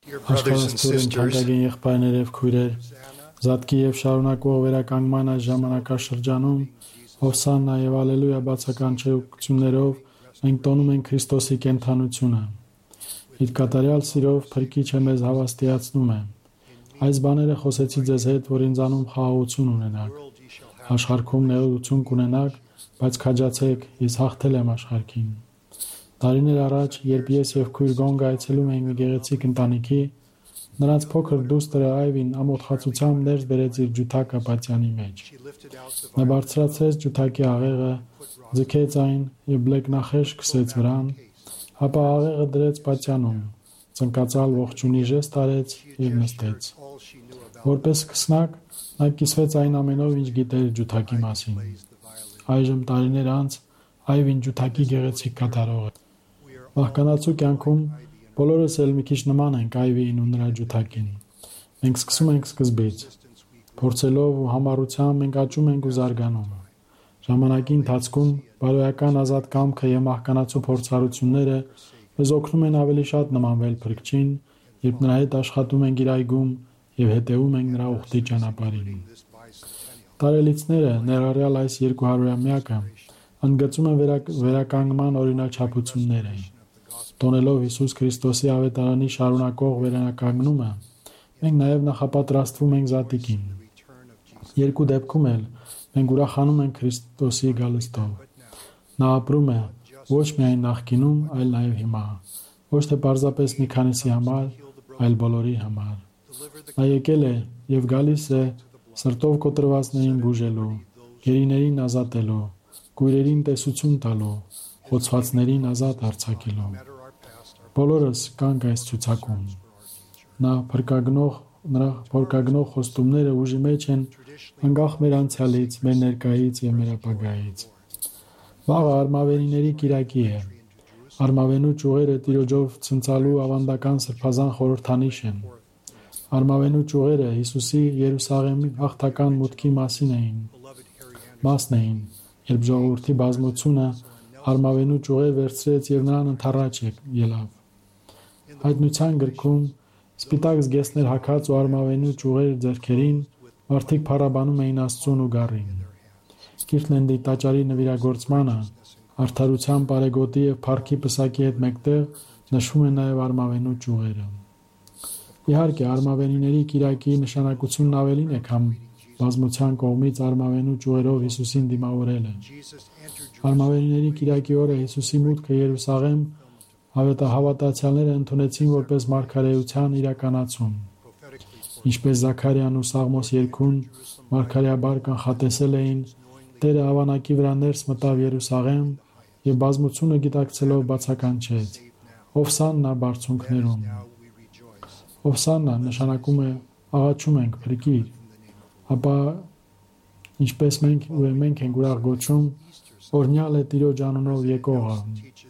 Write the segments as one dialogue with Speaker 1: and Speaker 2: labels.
Speaker 1: Dear brothers and
Speaker 2: Աշխարհաստորեն
Speaker 1: sisters,
Speaker 2: թանկագին եղբայրներ եւ քույրեր, Զատկի եւ շարունակվող վերականգնման այս ժամանակաշրջանում Հովսաննա եւ Ալելույա բացական չեղություններով մենք տոնում ենք Քրիստոսի կենթանությունը։ Իր կատարյալ սիրով Փրկիչը մեզ հավաստիացնում է։ Այս բաները խոսեցի ձեզ հետ, որ ինձանում խաղաղություն ունենաք։ Աշխարհում նեղություն կունենաք, բայց քաջացեք, ես հաղթել եմ աշխարհին։ Տարիներ առաջ, երբ ես եւ քույր Գոնգը այցելում էինք մի գեղեցիկ ընտանիքի, նրանց փոքր դուստրը Այվին ամոթխացությամբ ներս բերեց իր ջութակը պատյանի մեջ։ Նա բարձրացրեց ջութակի աղեղը, ձգեց այն եւ բլեկնախեշ քսեց վրան, ապա աղեղը դրեց պատյանում, ծնկացալ ողջունի ժեստ արեց եւ նստեց։ Որպես սկսնակ, նա կիսվեց այն ամենով, ինչ գիտեր ջութակի մասին։ Այժմ տարիներ անց Այվին ջութակի գեղեցիկ կատարող է։ Վահկանացու կյանքում բոլորս էլ մի քիչ նման ենք Այվիին ու նրա ջութակին։ Մենք սկսում ենք սկզբից։ Փորձելով ու համառությամբ մենք աճում ենք ու զարգանում։ Ժամանակի ընթացքում բարոյական ազատ կամքը եւ մահկանացու փորձառությունները մեզ օգնում են ավելի շատ նմանվել Փրկչին, երբ նրա հետ աշխատում ենք իր այգում եւ հետեւում ենք նրա ուխտի ճանապարհին։ Տարելիցները ներառյալ այս 200-ամյակը ընդգծում են վերականգնման օրինաչափությունները։ Տոնելով Հիսուս Քրիստոսի ավետարանի շարունակող վերականգնումը, մենք նաև նախապատրաստվում ենք Զատիկին։ Երկու դեպքում էլ մենք ուրախանում ենք Քրիստոսի գալստով։ Նա ապրում է ոչ միայն նախկինում, այլ նաև հիմա, ոչ թե պարզապես մի քանիսի համար, այլ բոլորի համար։ Նա եկել է եւ գալիս է սրտով կոտրվածներին բուժելու, գերիներին ազատելու, կույրերին տեսություն տալու, խոցվածներին ազատ արձակելու։ Բոլորս կանք այս ցուցակում։ Նրա փրկագնող խոստումները ուժի մեջ են անկախ մեր անցյալից, մեր ներկայից եւ մեր ապագայից։ Վաղը արմավենիների կիրակի է։ Արմավենու ճյուղերը Տիրոջով ցնցալու ավանդական սրբազան խորհրդանիշ են։ Արմավենու ճյուղերը Հիսուսի Երուսաղեմի հաղթական մուտքի մասն էին, երբ ժողովրդի բազմությունը արմավենու ճյուղեր վերցրեց եւ նրան ընթառաջ ելավ։ Հայտնության գրքում սպիտակ զգեստներ հագած ու արմավենու ճյուղեր ձեռքերին մարդիկ փառաբանում էին Աստծուն ու Գառին։ Կիրթլենդի տաճարի նվիրագործմանը արդարության բարեգոտի եւ փառքի պսակի հետ մեկտեղ նշվում են նաեւ արմավենու ճյուղերը։ Իհարկե, արմավենիների կիրակի նշանակությունն ավելին է, քան բազմության կողմից արմավենու ճյուղերով Հիսուսին դիմավորելը։ Արմավենիների կիրակի օրը Հիսուսի մուտքը Երուսաղեմ հավատացյալները ընդունեցին որպես մարգարեության իրականացում։ Ինչպես Զաքարիան ու Սաղմոս 2-ն մարգարեաբար կանխատեսել էին, Տերը ավանակի վրա ներս մտավ Երուսաղեմ եւ բազմությունը գիտակցելով բացականչեց. Հովսաննա բարձունքներում։ Հովսաննա նշանակում է աղաչում ենք Փրկիր, ապա ինչպես մենք ենք ուրախ գոչում, օրհնյալ է Տիրոջ անունով եկողը։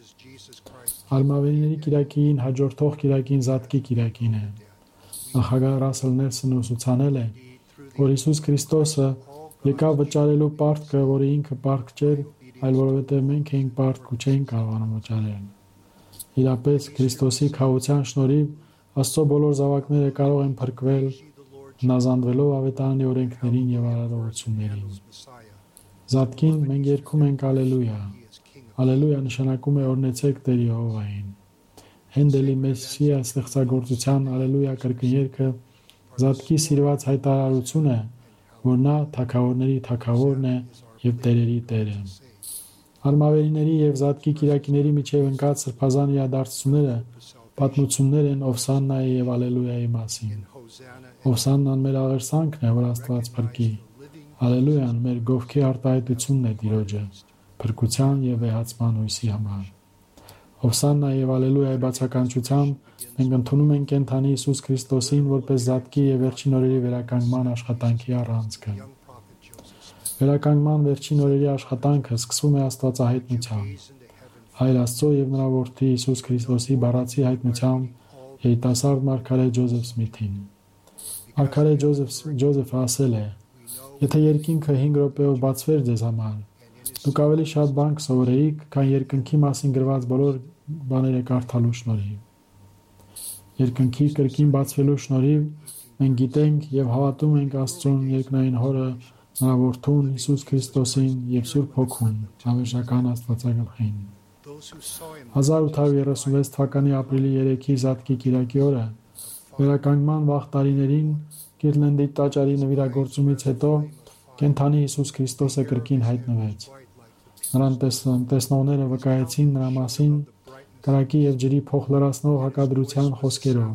Speaker 2: Արմավենիների կիրակին հաջորդող կիրակին Զատկի կիրակին է։ Նախագահ Ռասել Նելսոնը ուսուցանել է, որ Հիսուս Քրիստոսը եկավ վճարելու պարտքը, որը ինքը պարտք չէր, այլ որովհետև մենք էինք պարտք ու չէինք կարողանում վճարել։ Իրապես Քրիստոսի քավության շնորհիվ Աստծո բոլոր զավակները կարող են փրկվել, հնազանդվելով ավետարանի օրենքներին եւ արարողություններին։ Զատկին մենք երգում ենք Ալելույա։ Ալելույա նշանակում է օրհնեցեք Տեր Եհովային։ Հենդելի Մեսիա ստեղծագործության Ալելույա կրկներքը Զատկի սիրված հայտարարություն է, որ նա թագավորների թագավորն է եւ տերերի Տերը։ Արմավենիների եւ Զատկի կիրակիների միջև ընկած սրբազան իրադարձությունները պատմություններ են Հովսաննայի եւ Ալելույայի մասին։ Հովսաննան մեր աղերսանքն է, որ Աստված փրկի։ Ալելույան մեր գովքի արտահայտությունն է Տիրոջը, փրկության եւ վեհացման հույսի համար։ Հովսաննա եւ Ալելույայի բացականչությամբ մենք ընդունում ենք կենթանի Հիսուս Քրիստոսին որպես Զատկի եւ վերջին օրերի վերականգնման աշխատանքի առանցքը։ Վերականգնման վերջին օրերի աշխատանքը սկսվում է Աստվածահայտնությամբ։ Հայր Աստծո եւ նրա որդի Հիսուս Քրիստոսի բառացի հայտնությամբ երիտասարդ մարգարե Ջոզեֆ Սմիթին։ Մարգարե Ջոզեֆը ասել է. Եթե երկինքը 5 րոպեով բացվեր ձեզ համար, դուք ավելի շատ բան կսովորեիք, քան երկնքի մասին գրված բոլոր բաները կարդալու շնորհիվ։ Երկնքի կրկին բացվելու շնորհիվ մենք գիտենք եւ հավատում ենք Աստծուն երկնային Հորը, նրա Որդուն Հիսուս Քրիստոսին եւ Սուրբ Հոգուն, հավերժական Աստվածագլխին։ 1836 թվականի ապրիլի 3-ի Զատկի կիրակի օրը վերականգնման վաղ տարիներին Կիրլենդի տաճարի նվիրագործումից հետո կենդանի Հիսուս Քրիստոսը կրկին հայտնվեց։ Նրան տեսնողները վկայեցին նրա մասին կրակի եւ ջրի փոխլրացնող հակադրության խոսքերով։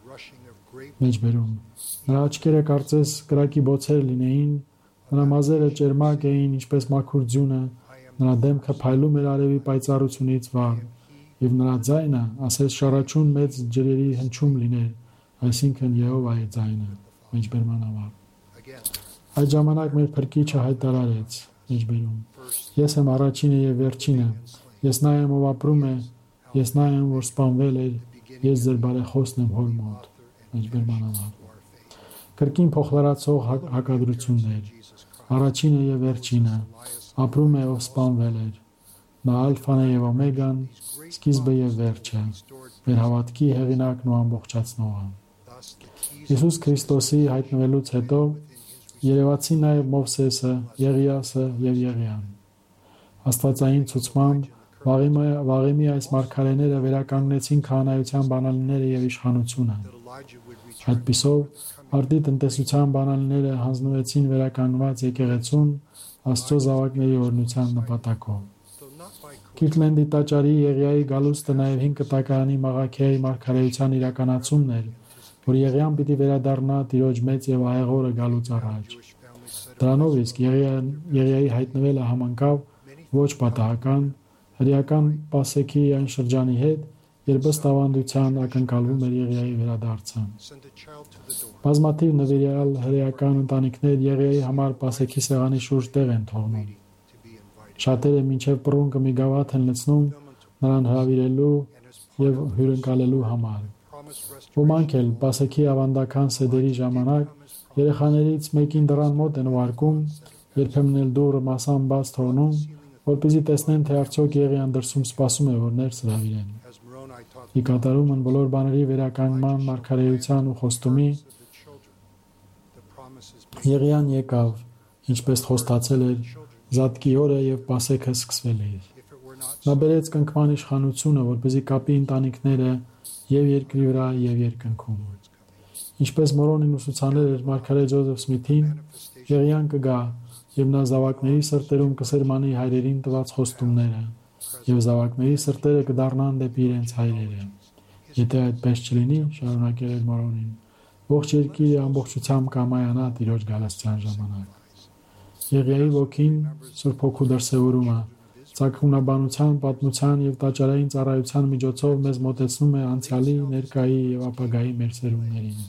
Speaker 2: Մեջբերում նրա աչքերը կարծես կրակի բոցեր լինեին, նրա մազերը ճերմակ էին ինչպես մաքուր ձյունը, նրա դեմքը փայլում էր արևի պայծառությունից վառ, եւ նրա ձայնը ասես շարաչուն մեծ ջրերի հնչում լիներ, այսինքն Եհովայի ձայնը։ Մեջբերման ավար։ Այդ ժամանակ մեր Փրկիչը հայտարարեց, մեջբերում. Ես եմ առաջինը եւ վերջինը, ես նա եմ, ով ապրում է, ես նա եմ, որ սպանվել էր, ես ձեր բարեխոսն եմ Հոր մոտ։ Մեջբերման ավար։ Կրկին փոխլրացող հակադրություններ, առաջինը եւ վերջինը, ապրում է, ով սպանվել էր, նա ալֆան է եւ օմեգան, սկիզբը եւ վերջը, մեր հավատքի հեղինակն ու ամբողջացնողը։ Հիսուս Քրիստոսի հայտնվելուց հետո երևացին նաև Մովսեսը, Եղիասը եւ Եղիան։ Աստվածային ցուցմամբ Վաղեմի այս մարգարեները վերականգնեցին քահանայության բանալիները եւ իշխանությունը։ Այդպիսով արդի տնտեսության բանալիները հանձնվեցին վերականգնված եկեղեցուն Աստծո զավակների օրհնության նպատակով։ Կիրլենդի տաճարի Եղիայի գալուստը նաև 5 կտակարանի Մաղաքեայի մարգարեության իրականացումն էր, որ Եղիան պիտի վերադառնա Տիրոջ մեծ եւ ահեղորը գալուց առաջ։ Դրանով իսկ Եղիայի հայտնվելը համընկավ ոչ պատահական հրեական Պասեքի այն շրջանի հետ, երբ ըստ ավանդության ակնկալվում էր Եղիայի վերադարձը։ Բազմաթիվ նվիրյալ հրեական ընտանիքներ Եղիայի համար Պասեքի սեղանի շուրջ տեղ են թողնում։ Շատերը մինչև պռունկը մի գավաթ են լցնում նրան հրավիրելու եւ հյուրընկալելու համար։ Ոմանք էլ Պասեքի ավանդական սեդերի ժամանակ երեխաներից մեկին դռան մոտ են ուղարկում, երբեմն էլ դուռը մասամբ բաց թողնում, որպեսզի տեսնեն, թե արդյոք Եղիան դրսում սպասում է, որ ներս հրավիրեն։ Ի կատարում են բոլոր բաների վերականգնման, մարգարեության ու խոստումի Եղիան եկավ, ինչպես խոստացել էր, Զատկի օրը եւ Պասեքը սկսվել էր։ Նա բերեց կնքման իշխանությունը, որպեսզի կապի ընտանիքները եւ երկրի վրա եւ երկնքում։ Ինչպես Մորոնին ուսուցանել էր մարգարե Ջոզեֆ Սմիթին, Եղիան կգա եւ նա զավակների սրտերում կսերմանի հայրերին տված խոստումները եւ զավակների սրտերը կդառնան դեպի իրենց հայրերը։ Եթե այդպես չլինի, շարունակել էր Մորոնին, ողջ երկիրը ամբողջությամբ կամայանա Տիրոջ գալստյան ժամանակ։ Եղիայի ոգին Սուրբ Հոգու դրսևորումը ցակունաբանության, պատմության եւ տաճարային ծառայության միջոցով մեզ մոտեցնում է անցյալի, ներկայի եւ ապագայի մեր սերունդներին։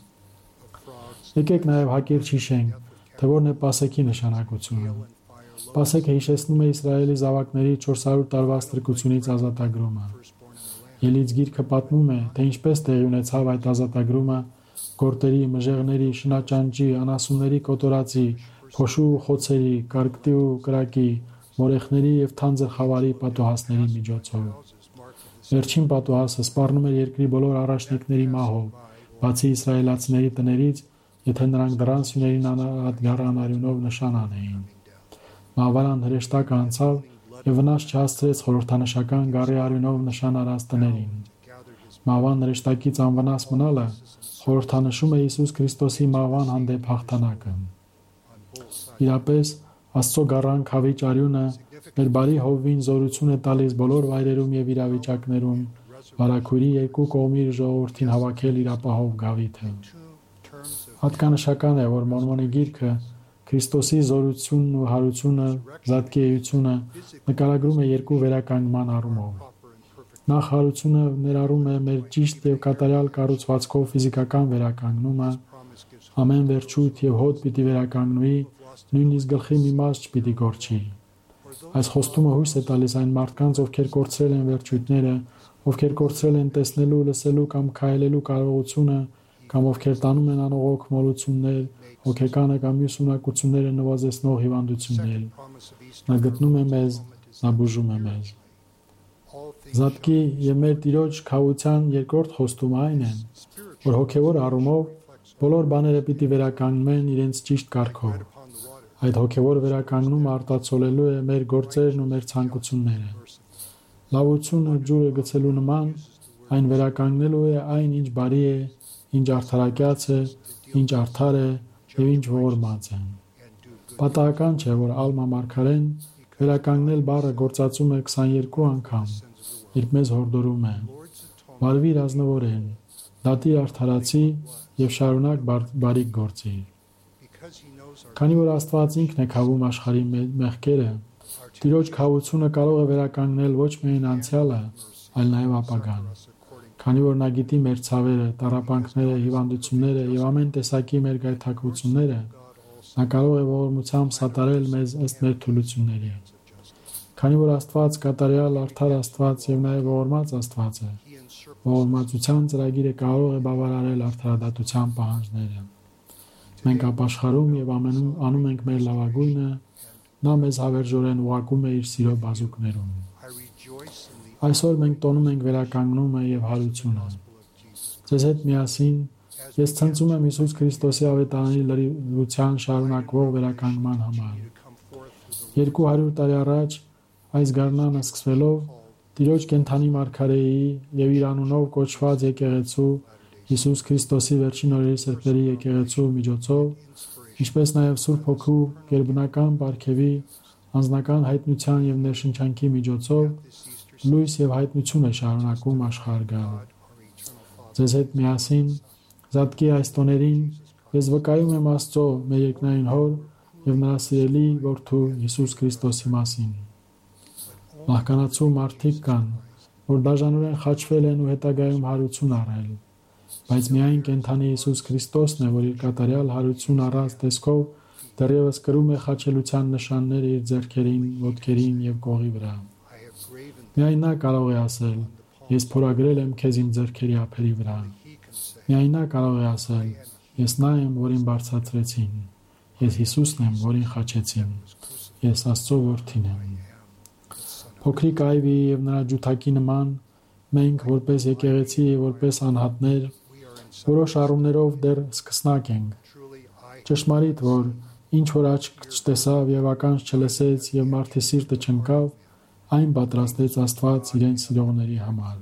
Speaker 2: Եկեք նաեւ հակիրճ հիշենք, թե որն է Պասեքի նշանակությունը։ Պասեքը հիշեցնում է Իսրայելի զավակների 400 տարվա ստրկությունից ազատագրումը։ Ելից գիրքը պատմում է, թե ինչպես տեղի ունեցավ այդ ազատագրումը գորտերի, մժեղների, շնաճանճի, անասունների կոտորածի, փոշու ու խոցերի, կարկտի ու կրակի, մորեխների եւ թանձր խավարի պատուհասների միջոցով։ Վերջին պատուհասը սպառնում էր երկրի բոլոր առաջնիկների մահով, բացի իսրայելացիների տներից, եթե նրանք դռան սյուներին ադգարան արյունով նշան անեին։ Մահվարան հրեշտակը անցավ եւ վնաս չհասցրեց խորհրդանշական գառի արյունով նշան արած տներին։ Մահվան հրեշտակից անվնաս մնալը խորհրդանշում է Հիսուս Քրիստոսի մահվան հանդեպ հաղթանակը։ Իրապես Աստծո գառան խավիճ արյունը մեր բարի հովվին զորություն է տալիս բոլոր վայրերում եւ իրավիճակներում վարակույրի երկու կողմի ժողովրդին հավաքել իր ապահով գավիթը։ Հատկանշական է, որ Մորմոնի գիրքը Քրիստոսի զորությունն ու հարությունը, զատկի էությունը նկարագրում է երկու վերականգնման առումով։ Նախ հարությունը ներառում է մեր ճիշտ եւ կատարյալ կառուցվածքով ֆիզիկական վերականգնումը, ամեն վերջույթ եւ հոտ պիտի վերականգնվի, նույնիսկ գլխի մի մաս չպիտի գործի։ Այս խոստումը հույս է տալիս այն մարդկանց, ովքեր կորցրել են վերջույթները, ովքեր կորցրել են տեսնելու, լսելու կամ քայլելու կարողությունը, կամ ովքեր տանում են անողոք մոլություններ, հոգեկանը կամ մյուս ունակությունները նվազեցնող հիվանդություններ։ Նա գտնում է մեզ, նա բուժում է մեզ։ Զատկի եւ մեր Տիրոջ քավության երկրորդ խոստումը այն է, որ հոգեվոր առումով բոլոր բաները պիտի վերականգնեն իրենց ճիշտ կարգով։ Այդ հոգեվոր վերականգնումը արտացոլելու է մեր գործերն ու մեր ցանկությունները։ Լավությունը ջուրը գցելու նման այն վերականգնելու է այն, ինչ բարի է, ինչ արդարակյաց է, ինչ արդար է եւ ինչ ողորմած է։ Պատահական չէ, որ Ալմա Մարգարեն վերականգնել բառը գործածում է 22 անգամ, երբ մեզ հորդորում է. «Վարվիր ազնվորեն, դատիր արդարացի եւ շարունակ բարիք գործիր»։ Քանի որ Աստված ինքն է քավում աշխարհի մեղքերը, Տիրոջ քավությունը կարող է վերականգնել ոչ միայն անցյալը, այլ նաեւ ապագան։ Քանի որ նա գիտի մեր ցավերը, տառապանքները, հիվանդությունները եւ ամեն տեսակի մեր գայթակղությունները, նա կարող է ողորմությամբ սատարել մեզ ըստ մեր թուլությունների։ Քանի որ Աստված կատարյալ արդար Աստված եւ նաեւ ողորմած Աստված է, ողորմածության ծրագիրը կարող է բավարարել արդարադատության պահանջները։ Մենք ապաշխարում եւ անում ենք մեր լավագույնը, նա մեզ հավերժորեն ուղարկում է իր սիրո բազուկներում։ Այսօր մենք տոնում ենք վերականգնումը եւ հարությունը։ Ձեզ հետ միասին ես ցնծում եմ Հիսուս Քրիստոսի ավետարանի լրիվության շարունակվող վերականգնման համար։ 200 տարի առաջ այս գարնանը սկսվելով Տիրոջ կենթանի մարգարեի եւ իր անունով կոչված եկեղեցու Հիսուս Քրիստոսի վերջին օրերի սրբերի եկեղեցու միջոցով, ինչպես նաեւ Սուրբ Հոգու գերբնական պարգևի անձնական հայտնության եւ ներշնչանքի միջոցով լույս եւ հայտնություն է շարունակում աշխարհ գալ։ Ձեզ հետ միասին Զատկի այս տոներին ես վկայում եմ Աստծո մեր երկնային Հոր եւ նրա սիրելի որդու Հիսուս Քրիստոսի մասին։ Մահկանացու մարդիկ կան, որ դաժանորեն խաչվել են ու հետագայում հարություն առել, բայց միայն կենթանի Հիսուս Քրիստոսն է, որ իր կատարյալ հարություն առած տեսքով դեռևս կրում է խաչելության նշանները իր ձեռքերին, ոտքերին եւ կողի վրա։ Միայն նա կարող է ասել. «Ես փորագրել եմ քեզ իմ ձեռքերի ափերի վրա»։ Միայն նա կարող է ասել. «Ես նա եմ, որին բարձրացրեցին»։ Ես Հիսուսն եմ, որին խաչեցին։ Ես Աստծո որդին եմ։ Փոքրիկ Այվի եւ նրա ջութակի նման մենք որպես եկեղեցի եւ որպես անհատներ որոշ առումներով դեռ սկսնակ ենք։ Ճշմարիտ, որ ինչ որ աչք չտեսավ եւ ականջ չլսեց եւ մարդի սիրտը չընկավ, այն պատրաստեց Աստված իրեն սիրողների համար։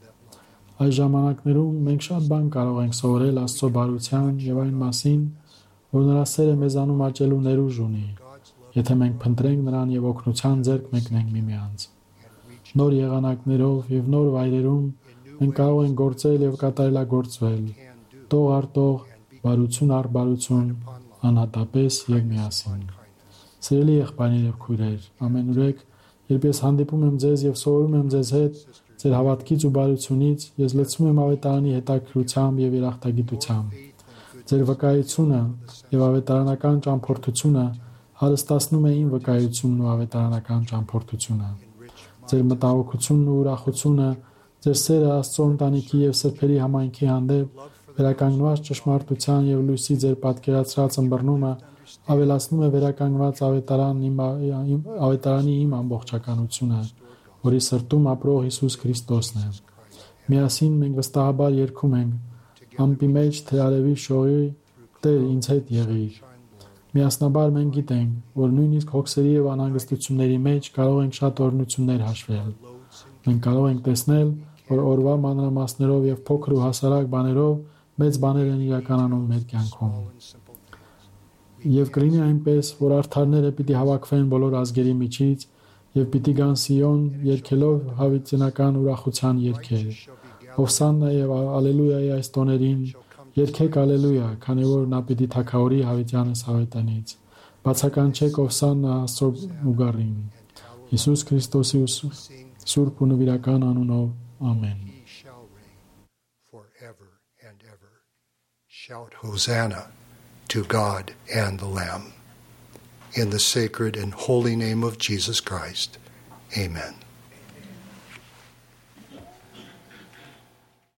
Speaker 2: Այս ժամանակներում մենք շատ բան կարող ենք սովորել Աստծո բարության եւ այն մասին, որ նրա սերը մեզանում աճելու ներուժ ունի, եթե մենք փնտրենք նրան եւ օգնության ձեռք մեկնենք միմյանց։ Նոր եղանակներով եւ նոր վայրերում մենք կարող ենք գործել եւ կատարելագործվել, տող առ տող, բարություն առ բարություն, անհատապես եւ միասին։ Սիրելի եղբայրներ եւ քույրեր, ամենուրեք, երբ ես հանդիպում եմ ձեզ եւ սովորում եմ ձեզ հետ ձեր հավատքից ու բարությունից, ես լցվում եմ ավետարանի հետաքրքրությամբ եւ երախտագիտությամբ։ Ձեր վկայությունը եւ ավետարանական ճամփորդությունը հարստացնում է իմ վկայությունն ու ավետարանական ճամփորդությունը։ Ձեր մտահոգությունն ու ուրախությունը, ձեր սերը Աստծո ընտանիքի եւ սրբերի համայնքի հանդեպ վերականգնված ճշմարտության եւ լույսի ձեր պատկերացրած ըմբռնումը ավելացնում է վերականգնված ավետարանի իմ ամբողջականությունը, որի սրտում ապրող Հիսուս Քրիստոսն է։ Միասին մենք վստահաբար երգում ենք. «Ամպի մեջ թե արևի շողի, Տեր ինձ հետ եղիր»։ Միասնաբար մենք գիտենք, որ նույնիսկ հոգսերի եւ անհանգստությունների մեջ կարող ենք շատ օրհնություններ հաշվել։ Մենք կարող ենք տեսնել, որ օրվա մանրամասներով եւ փոքր ու հասարակ բաներով մեծ բաներ են իրականանում մեր կյանքում։ Եվ կլինի այնպես, որ արդարները պիտի հավաքվեն բոլոր ազգերի միջից եւ պիտի գան Սիոն երգելով հավիտենական ուրախության երգեր։ Հովսաննա եւ ալելույայի այս տոներին, երգեք ալելույա, քանի որ նա պիտի թագավորի հավիտյանս հավիտենից։ Բացականչեք Հովսաննա Աստծո ուղառին։ Հիսուս Քրիստոսի սուրբ ու նվիրական անունով, ամեն։
Speaker 1: Shout Hosanna to God and the Lamb. In the sacred and holy name of Jesus Christ. Amen.